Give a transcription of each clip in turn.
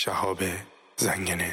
شهاب زنگنه.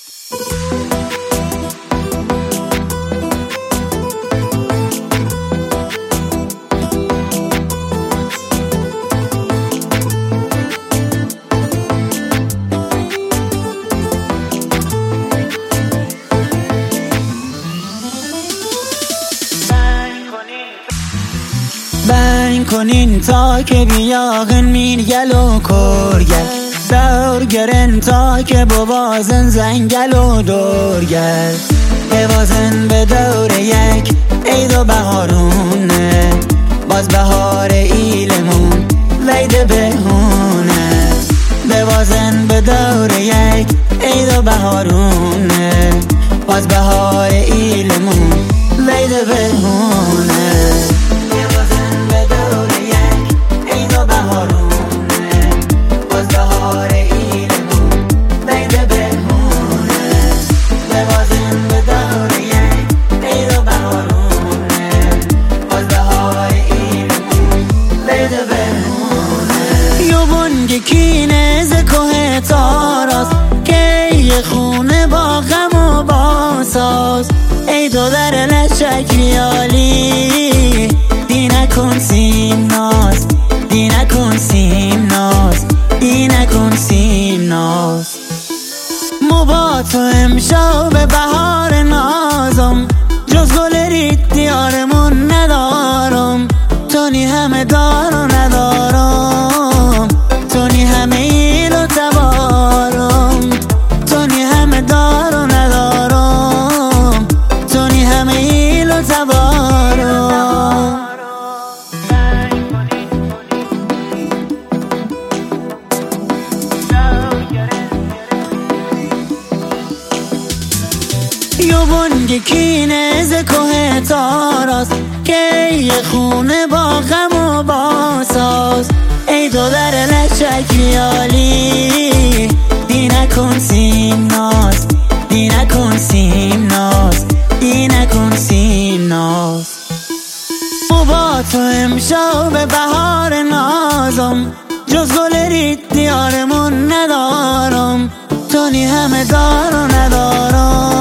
بنگ کنین تا که بیاغن مین گل و کرگل دور گرن تا که بوازن زنگل و دورگل بوازن به دور یک عید و بهارونه باز بهار ایلمون وید بهونه بوازن به دور یک عید و بهارونه باز بهار ایلمون وید بهونه کینه ز کوه تاراست که یه خونه با غم و با ساز ای تو در لشک خیالی دی نکن سیم ناز دی نکن سیم ناز دی نکن سیم ناز مو با تو امشب بهار نازم جز گل رید دیارمون ندارم تو نی همه دار و ندارم تو نی همه ایل و تبارم تو نی همه دار و ندارم تو نی همه ایل و تبارم یو بنگ کینه ز کوه تاراست که یه خونه با غم و با ساز ای تو در لشک خیالی دی نکن سیم ناز دی نکن سیم ناز دی نکن سیم ناز مو با تو امشب بهار نازم جز گل رید دیارمون ندارم تو نی همه دار و ندارم